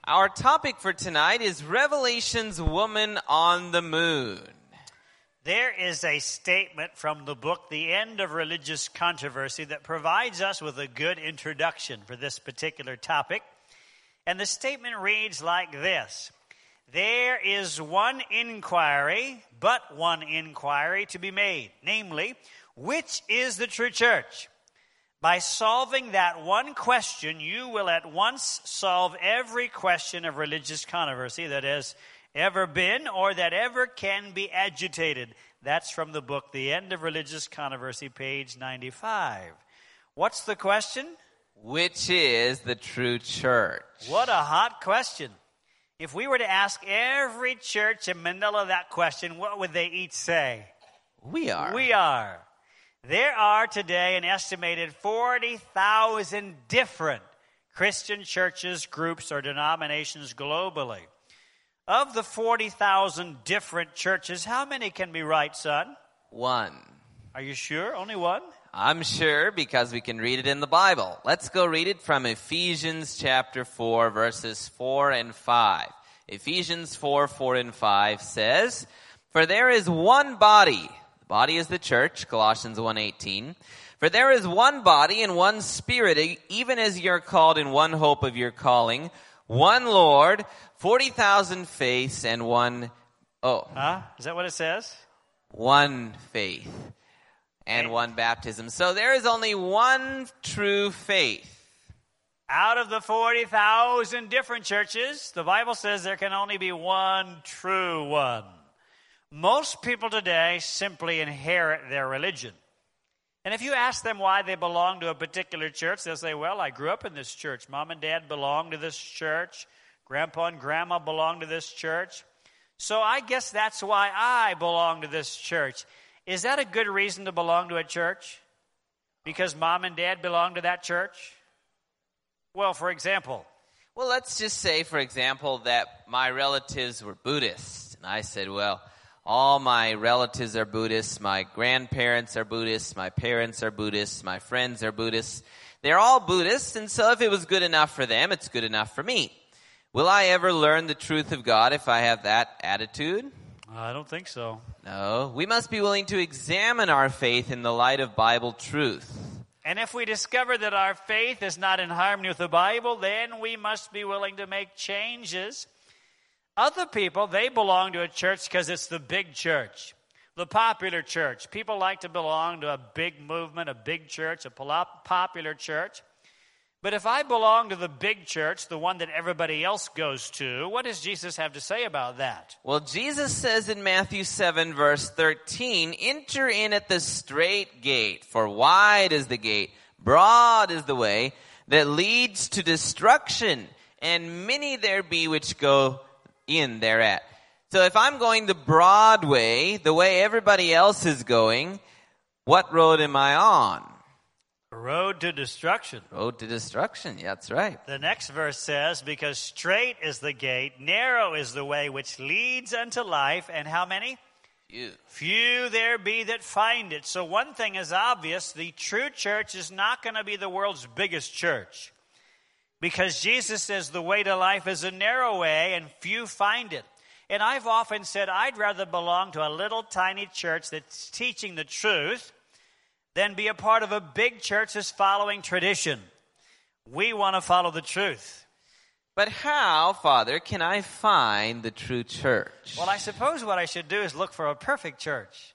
Our topic for tonight is Revelation's Woman on the Moon. There is a statement from the book, The End of Religious Controversy, that provides us with a good introduction for this particular topic. And the statement reads like this: There is one inquiry, but one inquiry to be made, namely, which is the true church? By solving that one question, you will at once solve every question of religious controversy that has ever been or that ever can be agitated. That's from the book, The End of Religious Controversy, page 95. What's the question? Which is the true church? What a hot question. If we were to ask every church in Manila that question, what would they each say? We are. We are. There are today an estimated 40,000 different Christian churches, groups, or denominations globally. Of the 40,000 different churches, how many can be right, son? One. Are you sure? Only one? I'm sure because we can read it in the Bible. Let's go read it from Ephesians chapter 4, verses 4 and 5. Ephesians 4, 4 and 5 says, For there is one body. The body is the church, Colossians 1:18. For there is one body and one spirit, even as you're called in one hope of your calling, one Lord, 40,000 faiths, and one... Is that what it says? One faith and one baptism. So there is only one true faith. Out of the 40,000 different churches, the Bible says there can only be one true one. Most people today simply inherit their religion. And if you ask them why they belong to a particular church, they'll say, well, I grew up in this church. Mom and Dad belonged to this church. Grandpa and Grandma belonged to this church. So I guess that's why I belong to this church. Is that a good reason to belong to a church? Because Mom and Dad belong to that church? Well, for example. Well, let's just say, for example, that my relatives were Buddhists. And I said, well, all my relatives are Buddhists, my grandparents are Buddhists, my parents are Buddhists, my friends are Buddhists. They're all Buddhists, and so if it was good enough for them, it's good enough for me. Will I ever learn the truth of God if I have that attitude? I don't think so. No. We must be willing to examine our faith in the light of Bible truth. And if we discover that our faith is not in harmony with the Bible, then we must be willing to make changes. Other people, they belong to a church because it's the big church, the popular church. People like to belong to a big movement, a big church, a popular church. But if I belong to the big church, the one that everybody else goes to, what does Jesus have to say about that? Well, Jesus says in Matthew 7, verse 13, Enter in at the straight gate, for wide is the gate, broad is the way that leads to destruction, and many there be which go in thereat. So if I'm going the broad way, the way everybody else is going, what road am I on? Road to destruction. Road to destruction, yeah, that's right. The next verse says, Because straight is the gate, narrow is the way which leads unto life, and how many? Few there be that find it. So one thing is obvious, the true church is not going to be the world's biggest church. Because Jesus says the way to life is a narrow way and few find it. And I've often said I'd rather belong to a little tiny church that's teaching the truth than be a part of a big church that's following tradition. We want to follow the truth. But how, Father, can I find the true church? Well, I suppose what I should do is look for a perfect church.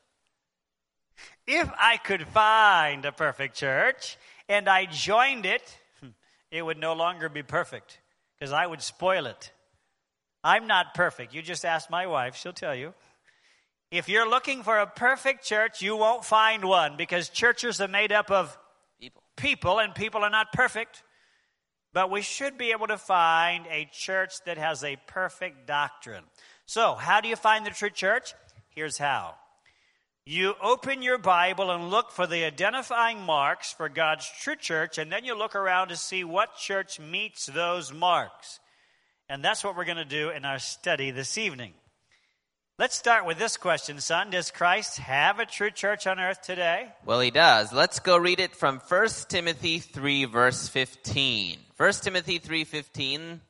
If I could find a perfect church and I joined it, it would no longer be perfect because I would spoil it. I'm not perfect. You just ask my wife. She'll tell you. If you're looking for a perfect church, you won't find one because churches are made up of people and people are not perfect. But we should be able to find a church that has a perfect doctrine. So, how do you find the true church? Here's how. You open your Bible and look for the identifying marks for God's true church, and then you look around to see what church meets those marks. And that's what we're going to do in our study this evening. Let's start with this question, son. Does Christ have a true church on earth today? Well, he does. Let's go read it from 1 Timothy 3, verse 15. 1 Timothy 3:15,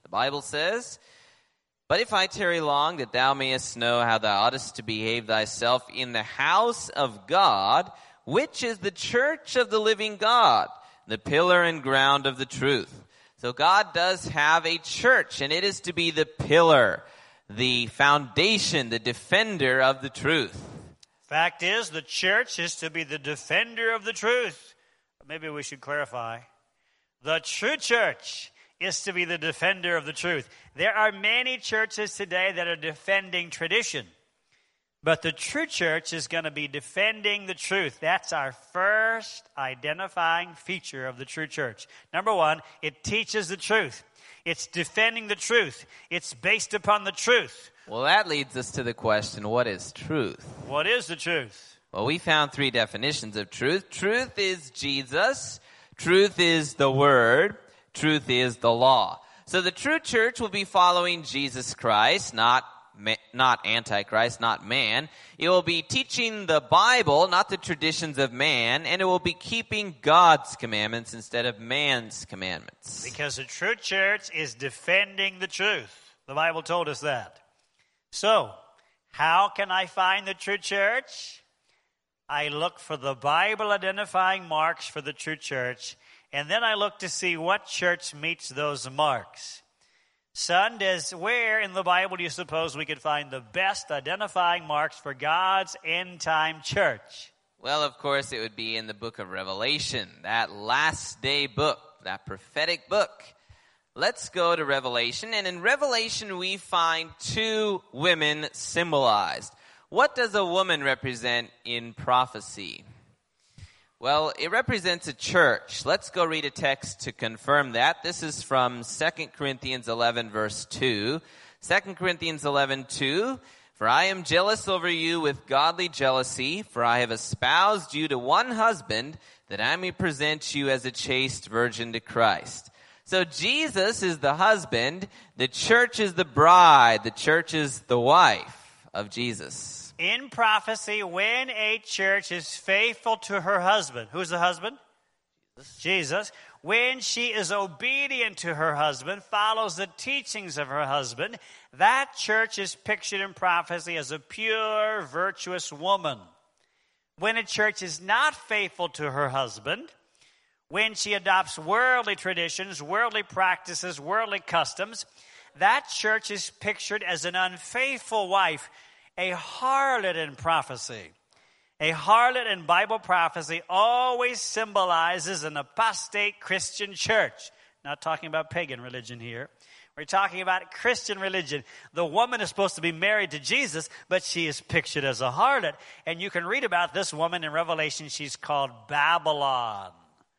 The Bible says, "But if I tarry long, that thou mayest know how thou oughtest to behave thyself in the house of God, which is the church of the living God, the pillar and ground of the truth." So God does have a church, and it is to be the pillar, the foundation, the defender of the truth. Fact is, the church is to be the defender of the truth. Maybe we should clarify. The true church is to be the defender of the truth. There are many churches today that are defending tradition, but the true church is going to be defending the truth. That's our first identifying feature of the true church. Number one, it teaches the truth. It's defending the truth. It's based upon the truth. Well, that leads us to the question, what is truth? What is the truth? Well, we found 3 definitions of truth. Truth is Jesus. Truth is the Word. Truth is the law. So the true church will be following Jesus Christ, not Antichrist, not man. It will be teaching the Bible, not the traditions of man, and it will be keeping God's commandments instead of man's commandments. Because the true church is defending the truth. The Bible told us that. So, how can I find the true church? I look for the Bible identifying marks for the true church, and then I look to see what church meets those marks. Son, where in the Bible do you suppose we could find the best identifying marks for God's end-time church? Well, of course, it would be in the book of Revelation, that last day book, that prophetic book. Let's go to Revelation, and in Revelation we find 2 women symbolized. What does a woman represent in prophecy? Well, it represents a church. Let's go read a text to confirm that. This is from 2 Corinthians 11, verse 2. 2 Corinthians 11:2. "For I am jealous over you with godly jealousy, for I have espoused you to one husband, that I may present you as a chaste virgin to Christ." So Jesus is the husband, the church is the bride, the church is the wife of Jesus. In prophecy, when a church is faithful to her husband, who's the husband? Jesus. When she is obedient to her husband, follows the teachings of her husband, that church is pictured in prophecy as a pure, virtuous woman. When a church is not faithful to her husband, when she adopts worldly traditions, worldly practices, worldly customs, that church is pictured as an unfaithful wife, a harlot in prophecy. A harlot in Bible prophecy always symbolizes an apostate Christian church. Not talking about pagan religion here. We're talking about Christian religion. The woman is supposed to be married to Jesus, but she is pictured as a harlot. And you can read about this woman in Revelation. She's called Babylon.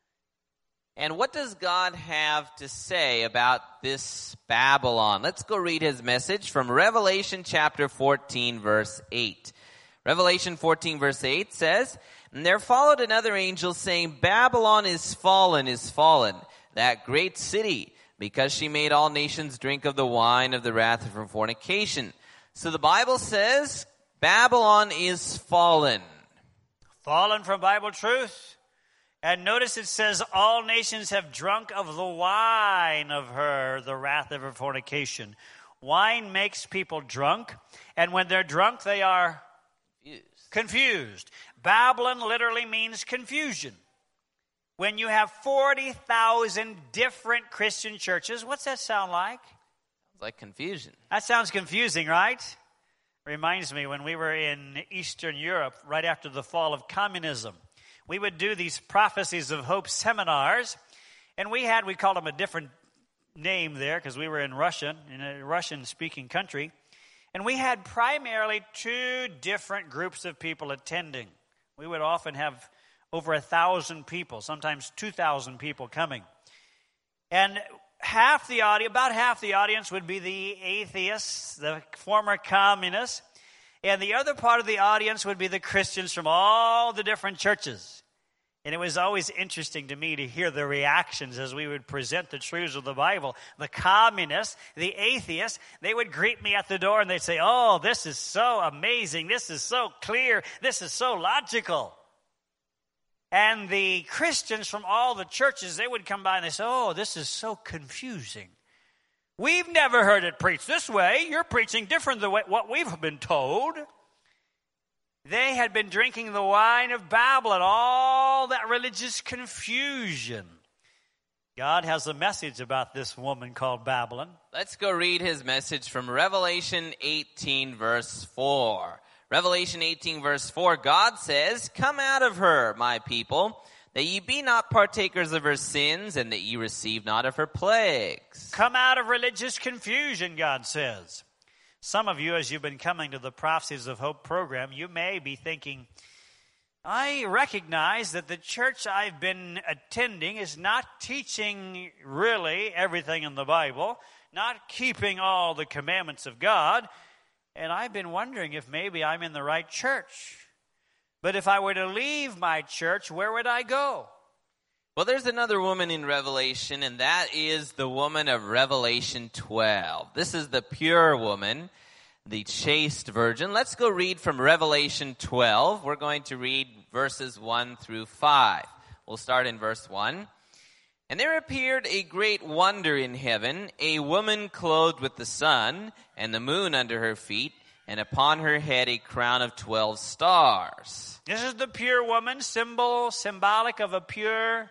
And what does God have to say about this Babylon? Let's go read his message from Revelation chapter 14, verse 8. Revelation 14, verse 8 says, "And there followed another angel saying, Babylon is fallen, that great city, because she made all nations drink of the wine of the wrath of her fornication." So the Bible says Babylon is fallen. Fallen from Bible truth. And notice it says all nations have drunk of the wine of her, the wrath of her fornication. Wine makes people drunk, and when they're drunk, they are confused. Babylon literally means confusion. When you have 40,000 different Christian churches, what's that sound like? Sounds like confusion. That sounds confusing, right? Reminds me when we were in Eastern Europe right after the fall of communism. We would do these prophecies of hope seminars, and we called them a different name there because we were in Russia, in a Russian-speaking country, and we had primarily 2 different groups of people attending. We would often have over 1,000 people, sometimes 2,000 people coming. And about half the audience would be the atheists, the former communists, and the other part of the audience would be the Christians from all the different churches. And it was always interesting to me to hear the reactions as we would present the truths of the Bible. The communists, the atheists, they would greet me at the door and they'd say, "Oh, this is so amazing. This is so clear. This is so logical." And the Christians from all the churches, they would come by and they say, "Oh, this is so confusing. We've never heard it preached this way. You're preaching different than what we've been told. They had been drinking the wine of Babylon, all that religious confusion. God has a message about this woman called Babylon. Let's go read his message from Revelation 18, verse 4. Revelation 18, verse 4, God says, "Come out of her, my people, that ye be not partakers of her sins, and that ye receive not of her plagues." Come out of religious confusion, God says. Some of you, as you've been coming to the Prophecies of Hope program, you may be thinking, I recognize that the church I've been attending is not teaching really everything in the Bible, not keeping all the commandments of God, and I've been wondering if maybe I'm in the right church. But if I were to leave my church, where would I go? Well, there's another woman in Revelation, and that is the woman of Revelation 12. This is the pure woman, the chaste virgin. Let's go read from Revelation 12. We're going to read verses 1 through 5. We'll start in verse 1. "And there appeared a great wonder in heaven, a woman clothed with the sun, and the moon under her feet, and upon her head a crown of 12 stars." This is the pure woman, symbolic of a pure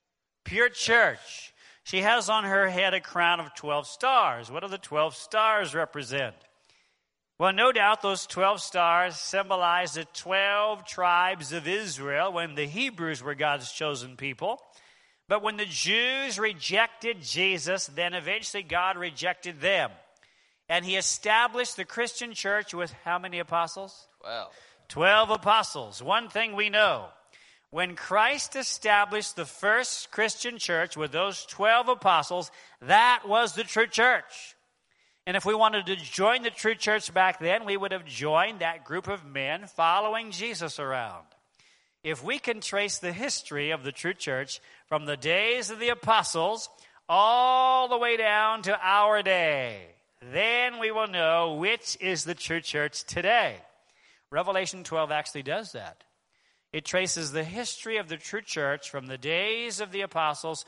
church. She has on her head a crown of 12 stars. What do the 12 stars represent? Well, no doubt those 12 stars symbolize the 12 tribes of Israel when the Hebrews were God's chosen people. But when the Jews rejected Jesus, then eventually God rejected them. And he established the Christian church with how many apostles? 12. 12 apostles. One thing we know. When Christ established the first Christian church with those 12 apostles, that was the true church. And if we wanted to join the true church back then, we would have joined that group of men following Jesus around. If we can trace the history of the true church from the days of the apostles all the way down to our day, then we will know which is the true church today. Revelation 12 actually does that. It traces the history of the true church from the days of the apostles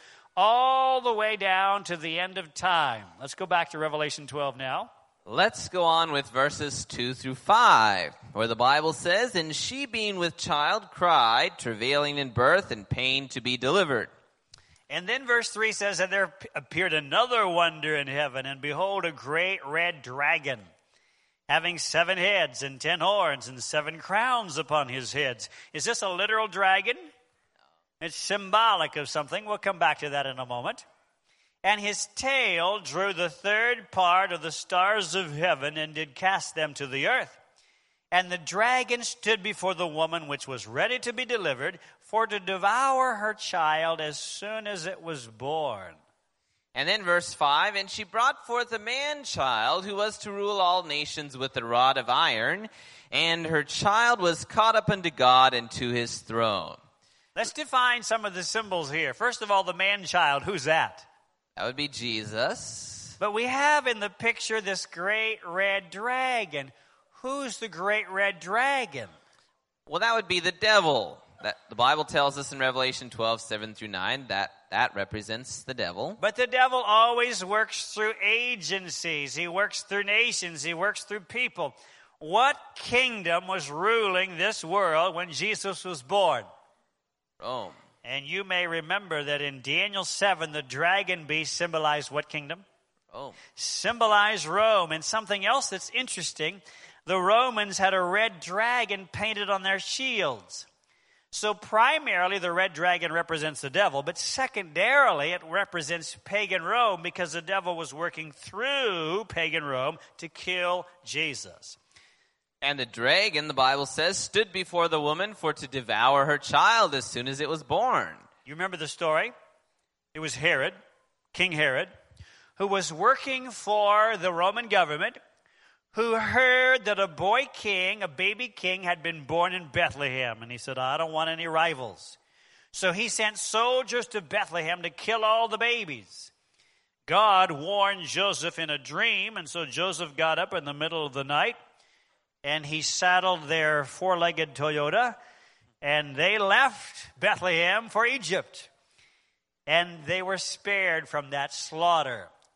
all the way down to the end of time. Let's go back to Revelation 12 now. Let's go on with verses 2 through 5, where the Bible says, "And she being with child cried, travailing in birth and pain to be delivered." And then verse 3 says, "And there appeared another wonder in heaven, and behold, a great red dragon, having 7 heads and 10 horns and 7 crowns upon his heads." Is this a literal dragon? It's symbolic of something. We'll come back to that in a moment. "And his tail drew the 3rd part of the stars of heaven, and did cast them to the earth. And the dragon stood before the woman which was ready to be delivered, for to devour her child as soon as it was born." And then verse 5, "And she brought forth a man-child who was to rule all nations with a rod of iron, and her child was caught up unto God and to his throne." Let's define some of the symbols here. First of all, the man-child. Who's that? That would be Jesus. But we have in the picture this great red dragon. Who's the great red dragon? Well, that would be the devil. That the Bible tells us in Revelation 12, 7 through 9, that represents the devil. But the devil always works through agencies. He works through nations. He works through people. What kingdom was ruling this world when Jesus was born? Rome. And you may remember that in Daniel 7, the dragon beast symbolized what kingdom? Rome. Symbolized Rome. And something else that's interesting, the Romans had a red dragon painted on their shields. So primarily the red dragon represents the devil, but secondarily it represents pagan Rome because the devil was working through pagan Rome to kill Jesus. And the dragon, the Bible says, stood before the woman for to devour her child as soon as it was born. You remember the story? It was Herod, King Herod, who was working for the Roman government, who heard that a boy king, a baby king, had been born in Bethlehem. And he said, I don't want any rivals. So he sent soldiers to Bethlehem to kill all the babies. God warned Joseph in a dream, and so Joseph got up in the middle of the night, and he saddled their 4-legged Toyota, and they left Bethlehem for Egypt. And they were spared from that slaughter.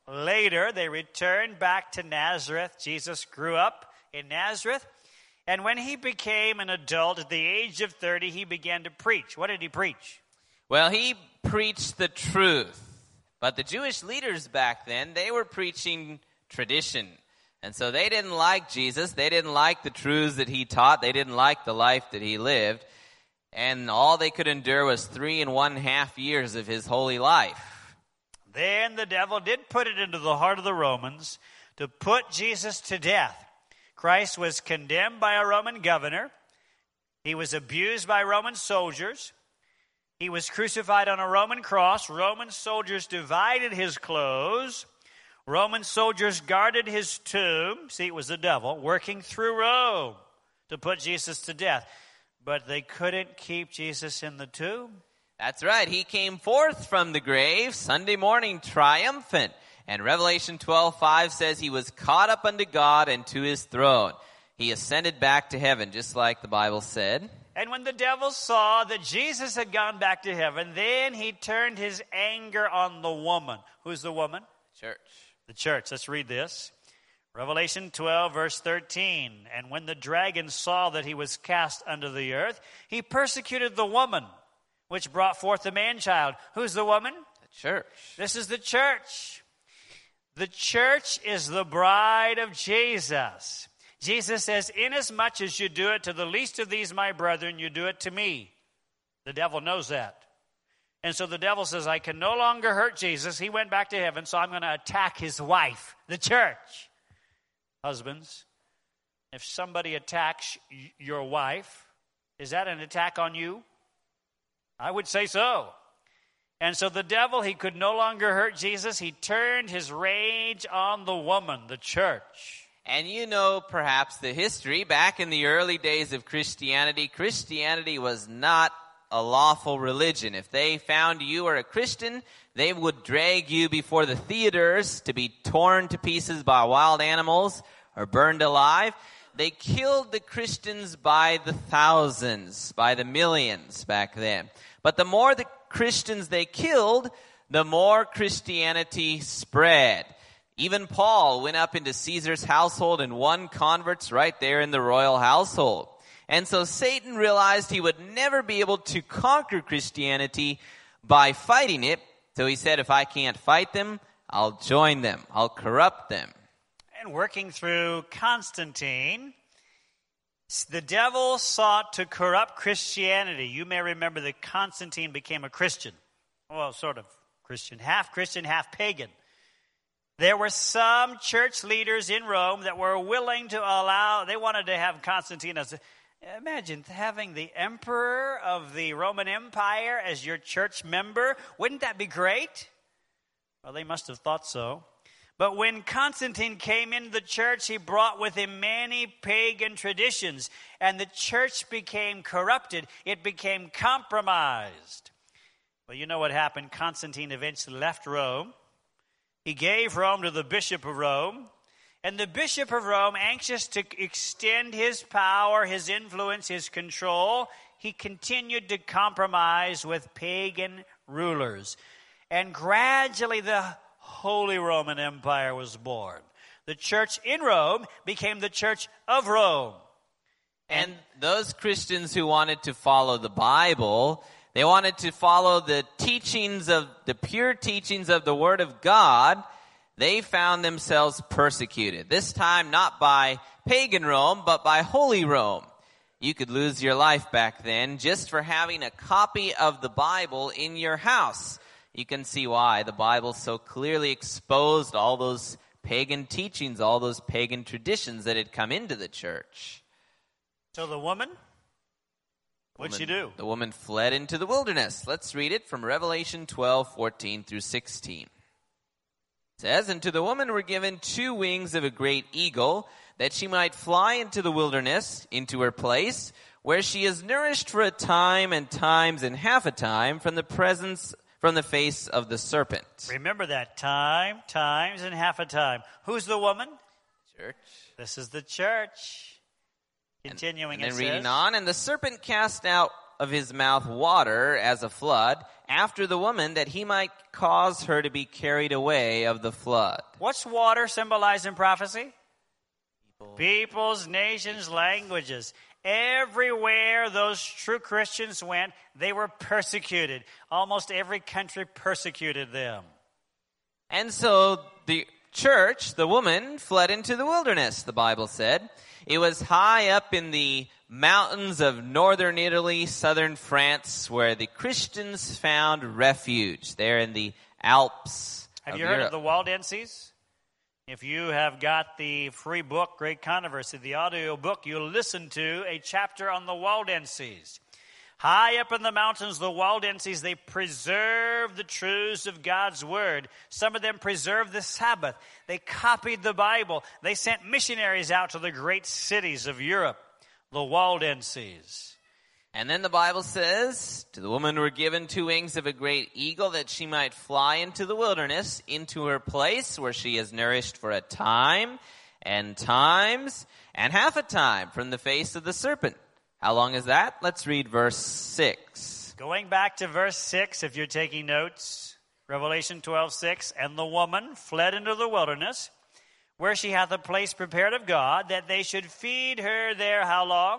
Later, they returned back to Nazareth. Jesus grew up in Nazareth. And when he became an adult at the age of 30, he began to preach. What did he preach? Well, he preached the truth. But the Jewish leaders back then, they were preaching tradition. And so they didn't like Jesus. They didn't like the truths that he taught. They didn't like the life that he lived. And all they could endure was 3.5 years of his holy life. Then the devil did put it into the heart of the Romans to put Jesus to death. Christ was condemned by a Roman governor. He was abused by Roman soldiers. He was crucified on a Roman cross. Roman soldiers divided his clothes. Roman soldiers guarded his tomb. See, it was the devil working through Rome to put Jesus to death. But they couldn't keep Jesus in the tomb. That's right. He came forth from the grave Sunday morning triumphant. And Revelation 12:5 says he was caught up unto God and to his throne. He ascended back to heaven, just like the Bible said. And when the devil saw that Jesus had gone back to heaven, then he turned his anger on the woman. Who's the woman? Church. The church. Let's read this. Revelation 12, verse 13. And when the dragon saw that he was cast under the earth, he persecuted the woman, which brought forth the man-child. Who's the woman? The church. This is the church. The church is the bride of Jesus. Jesus says, inasmuch as you do it to the least of these, my brethren, you do it to me. The devil knows that. And so the devil says, I can no longer hurt Jesus. He went back to heaven, so I'm going to attack his wife, the church. Husbands, if somebody attacks your wife, is that an attack on you? I would say so. And so the devil, he could no longer hurt Jesus. He turned his rage on the woman, the church. And you know perhaps the history. Back in the early days of Christianity, Christianity was not a lawful religion. If they found you were a Christian, they would drag you before the theaters to be torn to pieces by wild animals or burned alive. They killed the Christians by the thousands, by the millions back then. But the more the Christians they killed, the more Christianity spread. Even Paul went up into Caesar's household and won converts right there in the royal household. And so Satan realized he would never be able to conquer Christianity by fighting it. So he said, if I can't fight them, I'll join them. I'll corrupt them. And working through Constantine, the devil sought to corrupt Christianity. You may remember that Constantine became a Christian. Well, sort of Christian, half pagan. There were some church leaders in Rome that were willing to allow, they wanted to have Constantine as imagine having the emperor of the Roman Empire as your church member. Wouldn't that be great? Well, they must have thought so. But when Constantine came into the church, he brought with him many pagan traditions, and the church became corrupted. It became compromised. Well, you know what happened. Constantine eventually left Rome. He gave Rome to the Bishop of Rome. And the Bishop of Rome, anxious to extend his power, his influence, his control, he continued to compromise with pagan rulers. And gradually the Holy Roman Empire was born. The church in Rome became the Church of Rome. And those Christians who wanted to follow the Bible, they wanted to follow the pure teachings of the Word of God, they found themselves persecuted. This time not by pagan Rome, but by Holy Rome. You could lose your life back then just for having a copy of the Bible in your house. You can see why the Bible so clearly exposed all those pagan teachings, all those pagan traditions that had come into the church. So the woman, what'd she do? The woman fled into the wilderness. Let's read it from Revelation 12:14 through 16. It says, and to the woman were given 2 wings of a great eagle, that she might fly into the wilderness, into her place, where she is nourished for a time and times and half a time from the face of the serpent. Remember that, time, times, and half a time. Who's the woman? Church. This is the church. Continuing, and then it reading says, on, and the serpent cast out of his mouth water as a flood after the woman, that he might cause her to be carried away of the flood. What's water symbolized in prophecy? Peoples, nations, languages. Everywhere those true Christians went, they were persecuted. Almost every country persecuted them. And so the church, the woman, fled into the wilderness, the Bible said. It was high up in the mountains of northern Italy, southern France, where the Christians found refuge, there in the Alps. Have you heard of the Waldenses? If you have got the free book, Great Controversy, the audio book, you'll listen to a chapter on the Waldenses. High up in the mountains, the Waldenses, they preserved the truths of God's Word. Some of them preserved the Sabbath. They copied the Bible. They sent missionaries out to the great cities of Europe, the Waldenses. And then the Bible says, to the woman were given 2 wings of a great eagle, that she might fly into the wilderness, into her place where she is nourished for a time, and times, and half a time from the face of the serpent. How long is that? Let's read verse 6. Going back to verse 6, if you're taking notes, Revelation 12:6, and the woman fled into the wilderness, where she hath a place prepared of God, that they should feed her there how long?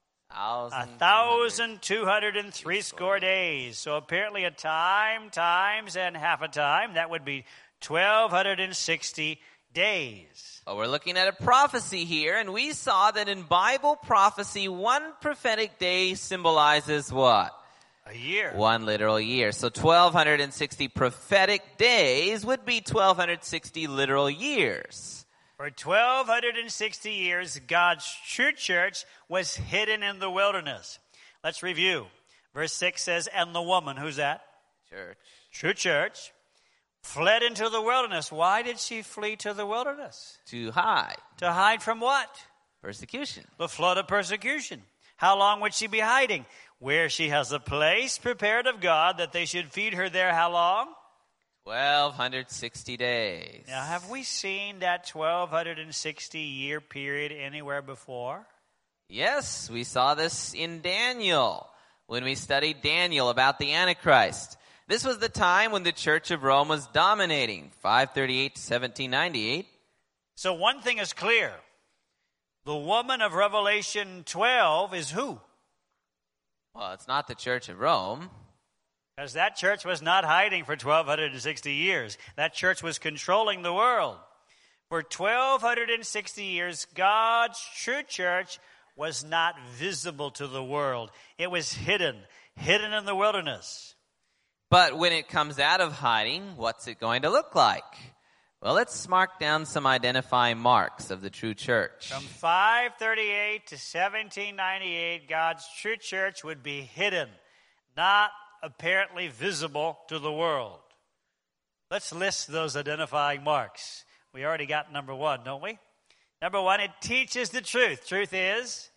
1,203 score days. So apparently a time, times, and half a time. That would be 1,260 days. Well, we're looking at a prophecy here, and we saw that in Bible prophecy, one prophetic day symbolizes what? A year. 1 literal year. So 1,260 prophetic days would be 1,260 literal years. For 1,260 years, God's true church was hidden in the wilderness. Let's review. Verse 6 says, and the woman, who's that? Church. True church, fled into the wilderness. Why did she flee to the wilderness? To hide. To hide from what? Persecution. The flood of persecution. How long would she be hiding? Where she has a place prepared of God, that they should feed her there how long? 1,260 days. Now, have we seen that 1,260 year period anywhere before? Yes, we saw this in Daniel, when we studied Daniel about the Antichrist. This was the time when the Church of Rome was dominating, 538 to 1798. So one thing is clear. The woman of Revelation 12 is who? Well, it's not the Church of Rome. Because that church was not hiding for 1,260 years. That church was controlling the world. For 1,260 years, God's true church was not visible to the world. It was hidden in the wilderness. But when it comes out of hiding, what's it going to look like? Well, let's mark down some identifying marks of the true church. From 538 to 1798, God's true church would be hidden, not apparently visible to the world. Let's list those identifying marks. We already got number 1, don't we? Number 1, it teaches the truth. Truth is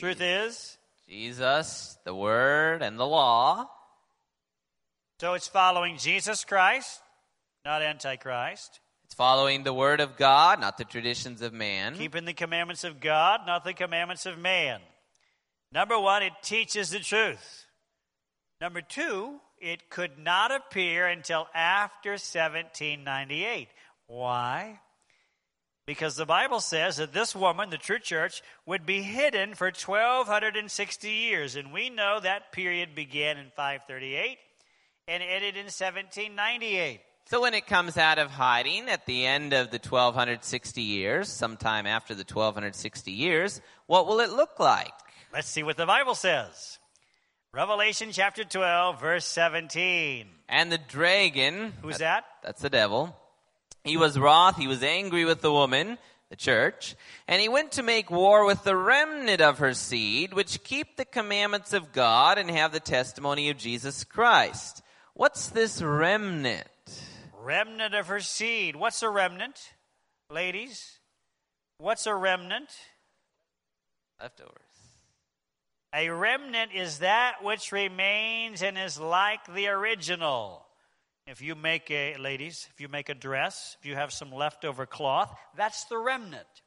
Jesus, the Word, and the law. So it's following Jesus Christ, not Antichrist. It's following the Word of God, not the traditions of man. Keeping the commandments of God, not the commandments of man. Number 1, it teaches the truth. Number 2, it could not appear until after 1798. Why? Because the Bible says that this woman, the true church, would be hidden for 1,260 years. And we know that period began in 538 and ended in 1798. So when it comes out of hiding at the end of the 1,260 years, sometime after the 1,260 years, what will it look like? Let's see what the Bible says. Revelation chapter 12, verse 17. And the dragon... Who's that? That's the devil. He was wroth, he was angry with the woman, the church, and he went to make war with the remnant of her seed, which keep the commandments of God and have the testimony of Jesus Christ. What's this remnant? Remnant of her seed. What's a remnant, ladies? What's a remnant? Leftovers. A remnant is that which remains and is like the original. If you make a dress, if you have some leftover cloth, that's the remnant.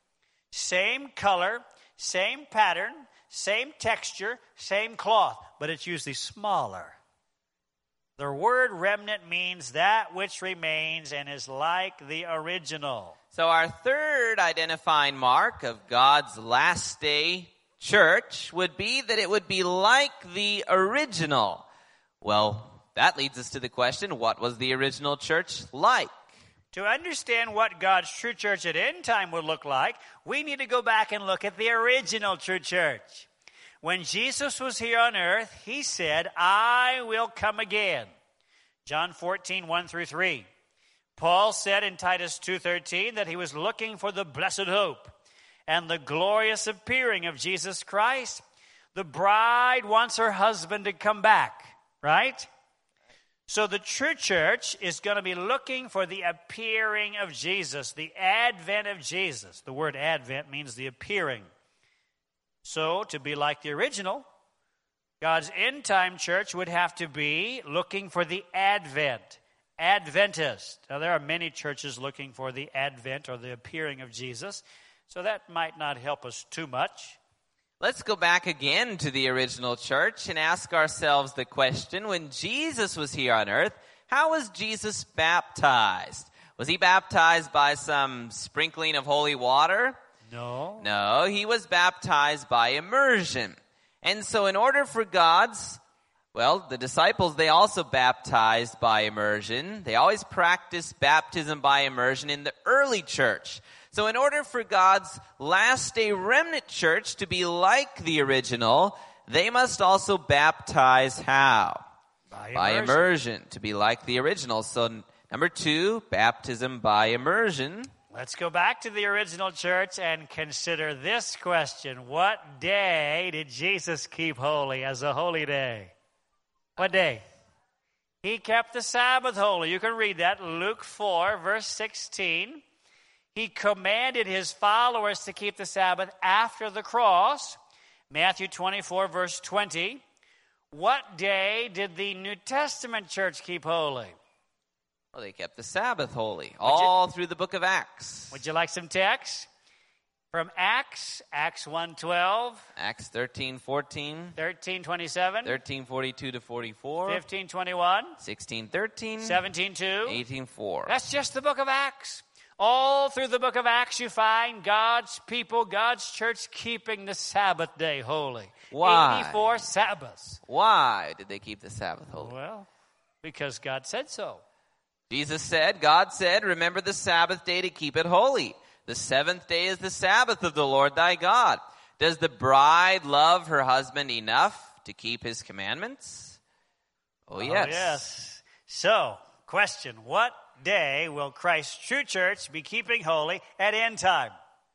Same color, same pattern, same texture, same cloth, but it's usually smaller. The word remnant means that which remains and is like the original. So our third identifying mark of God's last day church would be that it would be like the original. Well, that leads us to the question, what was the original church like? To understand what God's true church at end time would look like, we need to go back and look at the original true church. When Jesus was here on earth, he said, I will come again. John 14, 1 through 3. Paul said in Titus 2:13 that he was looking for the blessed hope and the glorious appearing of Jesus Christ. The bride wants her husband to come back, right? So the true church is going to be looking for the appearing of Jesus, the advent of Jesus. The word advent means the appearing. So to be like the original, God's end-time church would have to be looking for the advent, Adventist. Now, there are many churches looking for the advent or the appearing of Jesus, so that might not help us too much. Let's go back again to the original church and ask ourselves the question, when Jesus was here on earth, how was Jesus baptized? Was he baptized by some sprinkling of holy water? No. No, he was baptized by immersion. And so in order for the disciples, they also baptized by immersion. They always practiced baptism by immersion in the early church. So in order for God's last day remnant church to be like the original, they must also baptize how? By immersion, to be like the original. So number 2, baptism by immersion. Let's go back to the original church and consider this question. What day did Jesus keep holy as a holy day? What day? He kept the Sabbath holy. You can read that, Luke 4, verse 16. He commanded his followers to keep the Sabbath after the cross. Matthew 24, verse 20. What day did the New Testament church keep holy? Well, they kept the Sabbath holy all through the book of Acts. Would you like some text? From Acts 1:12. Acts 13:14. 13:27. 13:42 to 44. 15:21. 16:13. 17:2. 18:4. That's just the book of Acts. All through the book of Acts, you find God's people, God's church keeping the Sabbath day holy. Why? 84 Sabbaths. Why did they keep the Sabbath holy? Well, because God said so. God said, remember the Sabbath day to keep it holy. The 7th day is the Sabbath of the Lord thy God. Does the bride love her husband enough to keep his commandments? Oh, yes. Oh, yes. So, question, what day will Christ's true church be keeping holy at end time?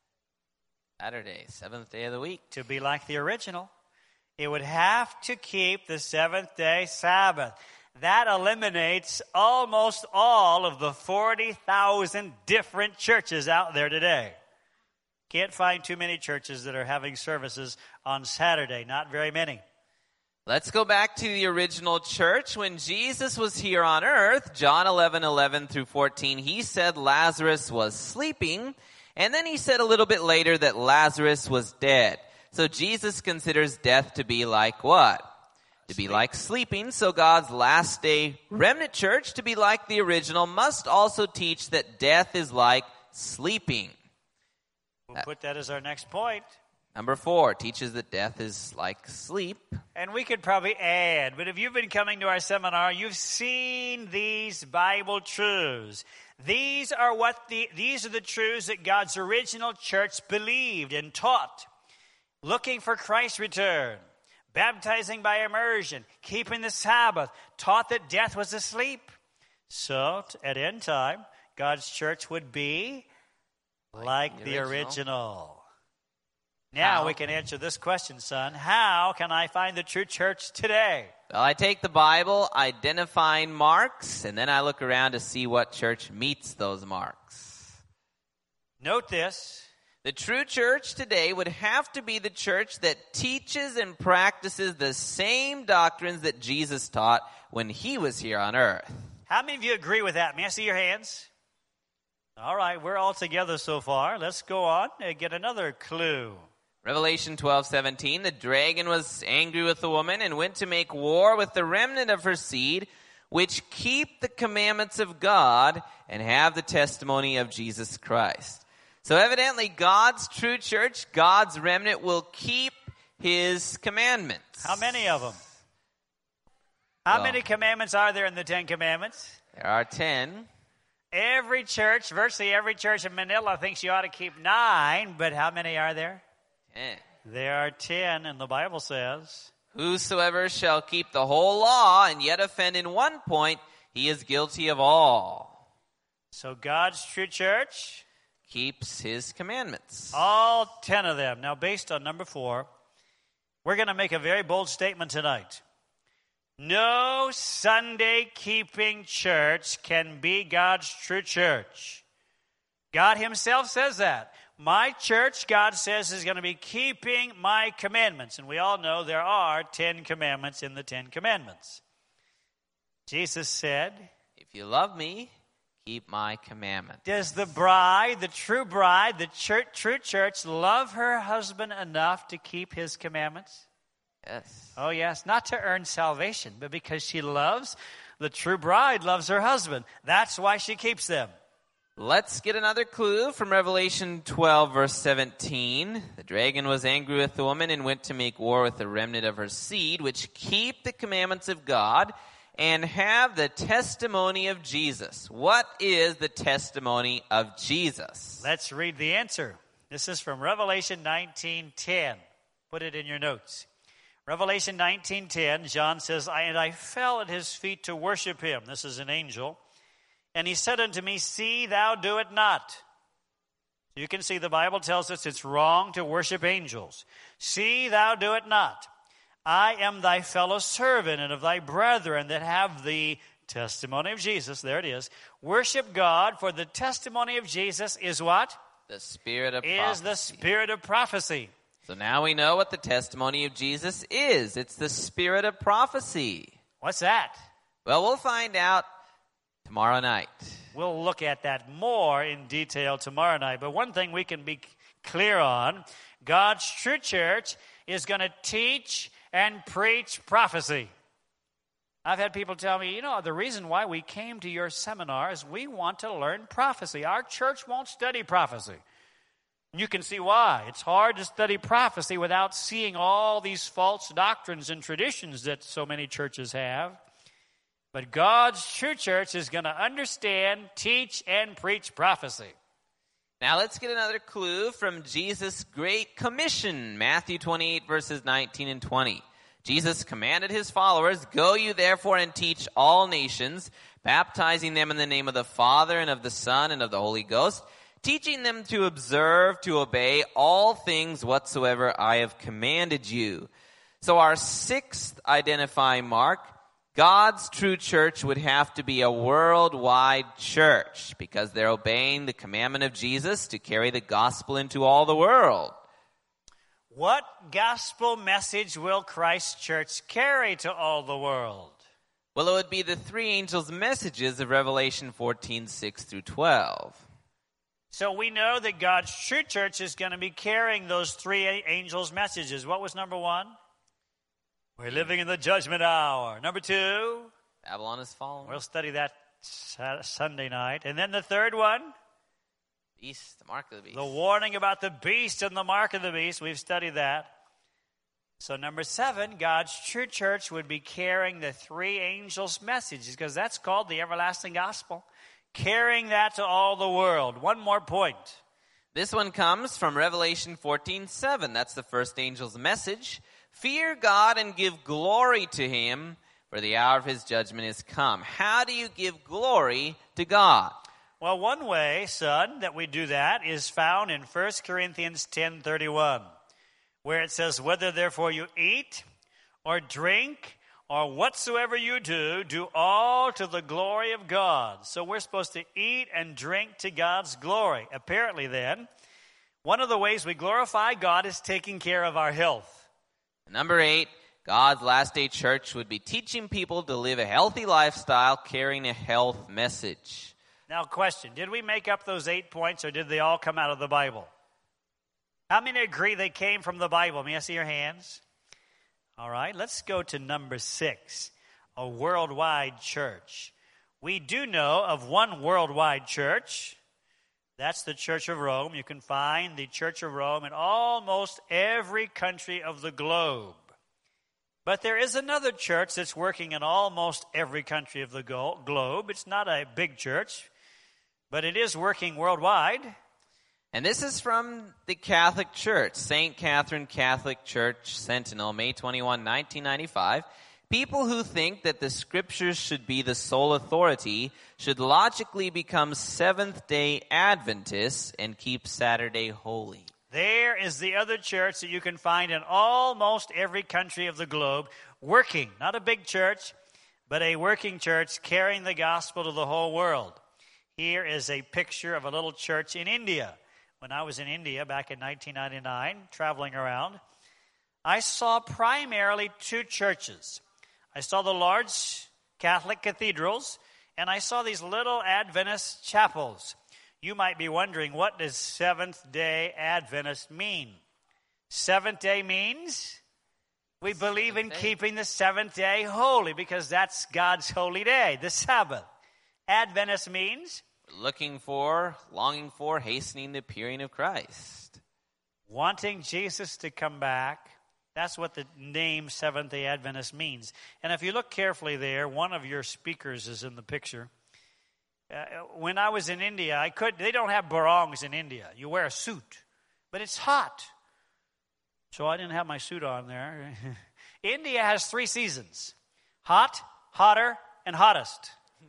Saturday, 7th day of the week. To be like the original, it would have to keep the 7th day Sabbath. That eliminates almost all of the 40,000 different churches out there today. Can't find too many churches that are having services on Saturday. Not very many. Let's go back to the original church. When Jesus was here on earth, John 11:11 through 14, he said Lazarus was sleeping. And then he said a little bit later that Lazarus was dead. So Jesus considers death to be like what? To be like sleeping. So God's last day remnant church, to be like the original, must also teach that death is like sleeping. We'll put that as our next point. Number 4, teaches that death is like sleep. And we could probably add, but if you've been coming to our seminar, you've seen these Bible truths. These are the truths that God's original church believed and taught. Looking for Christ's return. Baptizing by immersion, keeping the Sabbath, taught that death was asleep. So, at end time, God's church would be like the original. Now we can answer this question, son. How can I find the true church today? Well, I take the Bible, identifying marks, and then I look around to see what church meets those marks. Note this. The true church today would have to be the church that teaches and practices the same doctrines that Jesus taught when he was here on earth. How many of you agree with that? May I see your hands? All right, we're all together so far. Let's go on and get another clue. Revelation 12:17, the dragon was angry with the woman and went to make war with the remnant of her seed, which keep the commandments of God and have the testimony of Jesus Christ. So evidently God's true church, God's remnant, will keep his commandments. How many of them? How many commandments are there in the 10 Commandments? There are 10. Every church, virtually every church in Manila thinks you ought to keep 9, but how many are there? 10. There are 10, and the Bible says, whosoever shall keep the whole law and yet offend in one point, he is guilty of all. So God's true church keeps his commandments. All 10 of them. Now, based on number 4, we're going to make a very bold statement tonight. No Sunday-keeping church can be God's true church. God himself says that. My church, God says, is going to be keeping my commandments. And we all know there are 10 commandments in the 10 commandments. Jesus said, if you love me, keep my commandments. Does the bride, the true true church, love her husband enough to keep his commandments? Yes. Oh, yes. Not to earn salvation, but because she loves, the true bride loves her husband. That's why she keeps them. Let's get another clue from Revelation 12, verse 17. The dragon was angry with the woman and went to make war with the remnant of her seed, which keep the commandments of God and have the testimony of Jesus. What is the testimony of Jesus? Let's read the answer. This is from Revelation 19:10. Put it in your notes. Revelation 19:10, John says, And I fell at his feet to worship him. This is an angel. And he said unto me, See thou do it not. You can see the Bible tells us it's wrong to worship angels. See thou do it not. I am thy fellow servant and of thy brethren that have the testimony of Jesus. There it is. Worship God, for the testimony of Jesus is what? The spirit of prophecy. Is the spirit of prophecy. So now we know what the testimony of Jesus is. It's the spirit of prophecy. What's that? Well, we'll find out tomorrow night. We'll look at that more in detail tomorrow night. But one thing we can be clear on, God's true church is going to teach and preach prophecy. I've had people tell me, the reason why we came to your seminar is we want to learn prophecy. Our church won't study prophecy. You can see why. It's hard to study prophecy without seeing all these false doctrines and traditions that so many churches have. But God's true church is going to understand, teach, and preach prophecy. Now let's get another clue from Jesus' Great Commission, Matthew 28, verses 19 and 20. Jesus commanded his followers, Go you therefore and teach all nations, baptizing them in the name of the Father and of the Son and of the Holy Ghost, teaching them to observe, to obey all things whatsoever I have commanded you. So our sixth identifying mark, God's true church would have to be a worldwide church because they're obeying the commandment of Jesus to carry the gospel into all the world. What gospel message will Christ's church carry to all the world? Well, it would be the three angels' messages of Revelation 14, 6 through 12. So we know that God's true church is going to be carrying those three angels' messages. What was number 1? We're living in the judgment hour. Number 2? Babylon is fallen. We'll study that Sunday night. And then the third one? Beast, the mark of the beast. The warning about the beast and the mark of the beast. We've studied that. So number 7, God's true church would be carrying the three angels' messages because that's called the everlasting gospel. Carrying that to all the world. One more point. This one comes from Revelation 14:7. That's the first angel's message. Fear God and give glory to him, for the hour of his judgment is come. How do you give glory to God? Well, one way, son, that we do that is found in 1 Corinthians 10:31, where it says, Whether therefore you eat or drink or whatsoever you do, do all to the glory of God. So we're supposed to eat and drink to God's glory. Apparently then, one of the ways we glorify God is taking care of our health. Number 8, God's last day church would be teaching people to live a healthy lifestyle, carrying a health message. Now, question, did we make up those 8 points or did they all come out of the Bible? How many agree they came from the Bible? May I see your hands? All right, let's go to number 6, a worldwide church. We do know of one worldwide church. That's the Church of Rome. You can find the Church of Rome in almost every country of the globe. But there is another church that's working in almost every country of the globe. It's not a big church, but it is working worldwide. And this is from the Catholic Church, St. Catherine Catholic Church Sentinel, May 21, 1995. People who think that the Scriptures should be the sole authority should logically become Seventh-day Adventists and keep Saturday holy. There is the other church that you can find in almost every country of the globe, working, not a big church, but a working church carrying the gospel to the whole world. Here is a picture of a little church in India. When I was in India back in 1999, traveling around, I saw primarily 2 churches. I saw the large Catholic cathedrals, and I saw these little Adventist chapels. You might be wondering, what does Seventh-day Adventist mean? Seventh day means we believe in keeping the seventh day holy because that's God's holy day, the Sabbath. Adventist means looking for, longing for, hastening the appearing of Christ. Wanting Jesus to come back. That's what the name Seventh-day Adventist means. And if you look carefully there, one of your speakers is in the picture. When I was in India, they don't have barongs in India. You wear a suit, but it's hot. So I didn't have my suit on there. India has 3 seasons: hot, hotter, and hottest.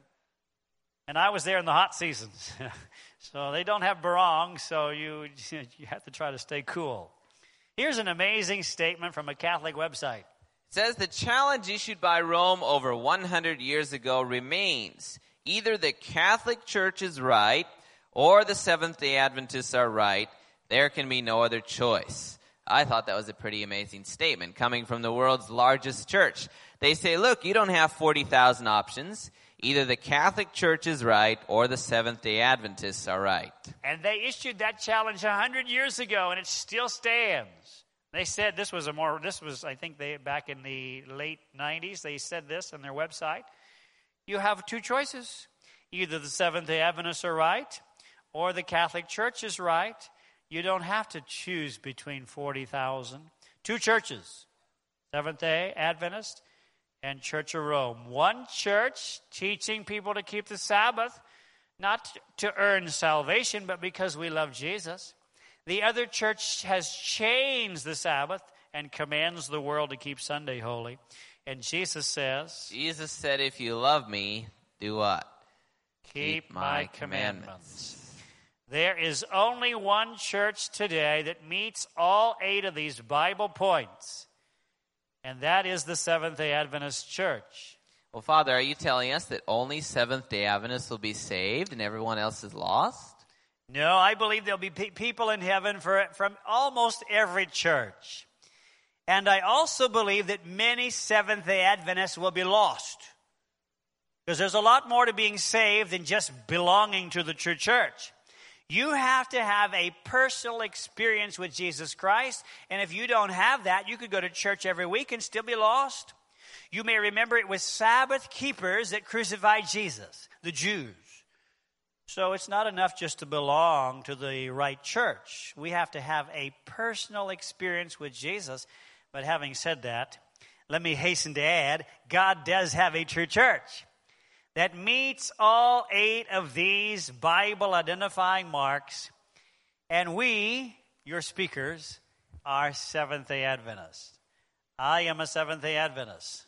And I was there in the hot seasons. So they don't have barongs, so you have to try to stay cool. Here's an amazing statement from a Catholic website. It says the challenge issued by Rome over 100 years ago remains. Either the Catholic Church is right or the Seventh-day Adventists are right. There can be no other choice. I thought that was a pretty amazing statement coming from the world's largest church. They say, look, you don't have 40,000 options. Either the Catholic Church is right or the Seventh-day Adventists are right. And they issued that challenge 100 years ago, and it still stands. They said I think back in the late 90s, they said this on their website. You have 2 choices. Either the Seventh-day Adventists are right or the Catholic Church is right. You don't have to choose between 40,000. 2 churches, Seventh-day Adventist and Church of Rome. One church teaching people to keep the Sabbath, not to earn salvation, but because we love Jesus. The other church has changed the Sabbath and commands the world to keep Sunday holy. And Jesus said, if you love me, do what? Keep my commandments. There is only one church today that meets all 8 of these Bible points. And that is the Seventh-day Adventist Church. Well, Father, are you telling us that only Seventh-day Adventists will be saved and everyone else is lost? No, I believe there'll be people in heaven from almost every church. And I also believe that many Seventh-day Adventists will be lost. Because there's a lot more to being saved than just belonging to the true church. You have to have a personal experience with Jesus Christ. And if you don't have that, you could go to church every week and still be lost. You may remember it was Sabbath keepers that crucified Jesus, the Jews. So it's not enough just to belong to the right church. We have to have a personal experience with Jesus. But having said that, let me hasten to add, God does have a true church that meets all 8 of these Bible identifying marks. And we, your speakers, are Seventh-day Adventists. I am a Seventh-day Adventist.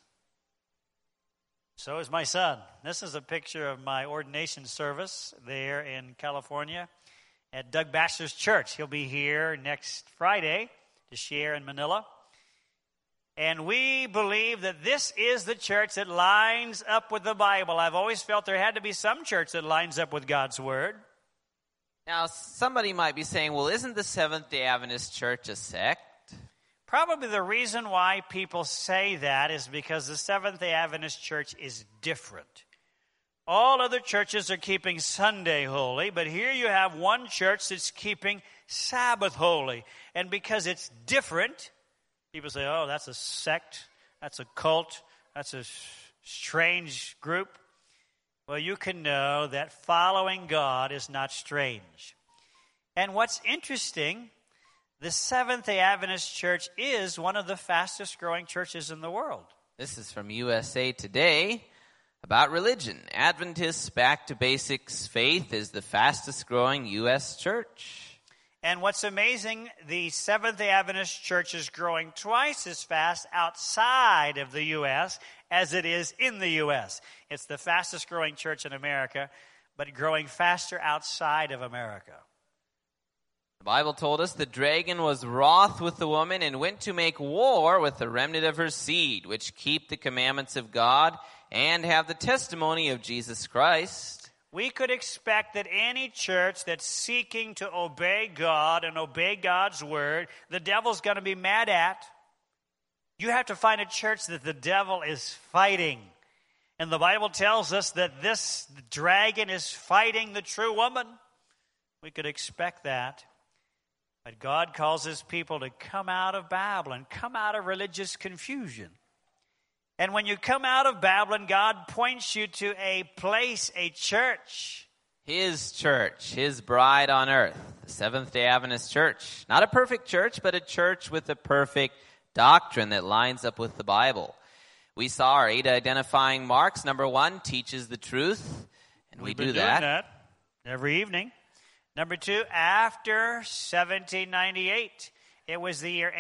So is my son. This is a picture of my ordination service there in California at Doug Baxter's church. He'll be here next Friday to share in Manila. And we believe that this is the church that lines up with the Bible. I've always felt there had to be some church that lines up with God's Word. Now, somebody might be saying, well, isn't the Seventh-day Adventist Church a sect? Probably the reason why people say that is because the Seventh-day Adventist Church is different. All other churches are keeping Sunday holy, but here you have one church that's keeping Sabbath holy. And because it's different, people say, oh, that's a sect, that's a cult, that's a strange group. Well, you can know that following God is not strange. And what's interesting, the Seventh-day Adventist Church is one of the fastest growing churches in the world. This is from USA Today about religion. Adventists Back to Basics Faith is the fastest growing U.S. church. And what's amazing, the Seventh-day Adventist Church is growing twice as fast outside of the U.S. as it is in the U.S. It's the fastest growing church in America, but growing faster outside of America. The Bible told us the dragon was wroth with the woman and went to make war with the remnant of her seed, which keep the commandments of God and have the testimony of Jesus Christ. We could expect that any church that's seeking to obey God and obey God's word, the devil's going to be mad at. You have to find a church that the devil is fighting. And the Bible tells us that this dragon is fighting the true woman. We could expect that. But God calls his people to come out of Babylon, come out of religious confusion. And when you come out of Babylon, God points you to a place, a church. His church, his bride on earth, the Seventh-day Adventist Church. Not a perfect church, but a church with a perfect doctrine that lines up with the Bible. We saw our 8 identifying marks. Number 1, teaches the truth. And we do that every evening. Number 2, after 1798. It was the year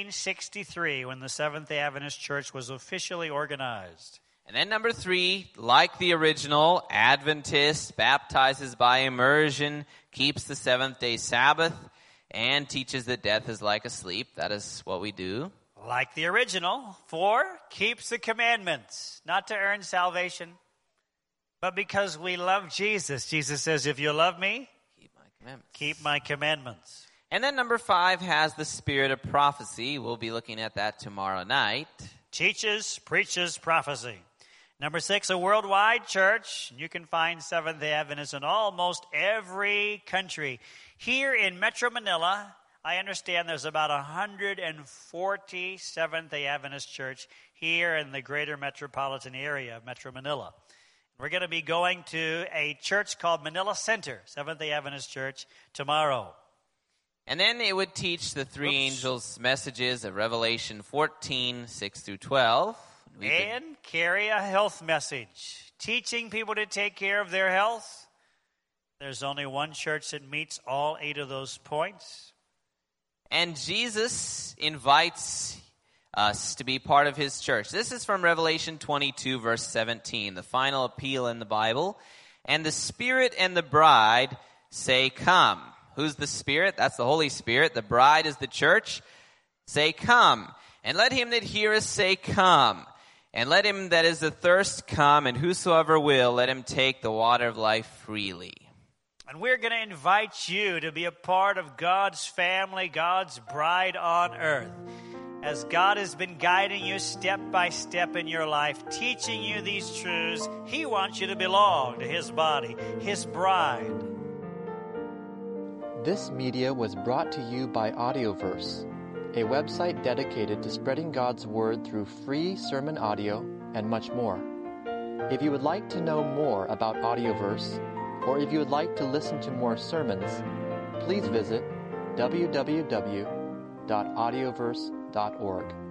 1863 when the Seventh-day Adventist Church was officially organized. And then number 3, like the original, Adventist, baptizes by immersion, keeps the seventh-day Sabbath, and teaches that death is like a sleep. That is what we do. Like the original. 4, keeps the commandments, not to earn salvation, but because we love Jesus. Jesus says, if you love me, keep my commandments. And then number 5 has the spirit of prophecy. We'll be looking at that tomorrow night. Teaches, preaches prophecy. Number 6, a worldwide church. You can find Seventh-day Adventists in almost every country. Here in Metro Manila, I understand there's about 140 Seventh-day Adventist church here in the greater metropolitan area of Metro Manila. We're going to be going to a church called Manila Center, Seventh-day Adventist Church, tomorrow. And then it would teach the 3 angels' messages of Revelation 14, 6 through 12. And carry a health message, teaching people to take care of their health. There's only one church that meets all 8 of those points. And Jesus invites us to be part of his church. This is from Revelation 22, verse 17, the final appeal in the Bible. And the Spirit and the bride say, come. Who's the Spirit? That's the Holy Spirit. The bride is the church. Say, come. And let him that heareth say, come. And let him that is athirst come. And whosoever will, let him take the water of life freely. And we're going to invite you to be a part of God's family, God's bride on earth. As God has been guiding you step by step in your life, teaching you these truths, he wants you to belong to his body, his bride. This media was brought to you by Audioverse, a website dedicated to spreading God's Word through free sermon audio and much more. If you would like to know more about Audioverse, or if you would like to listen to more sermons, please visit www.audioverse.org.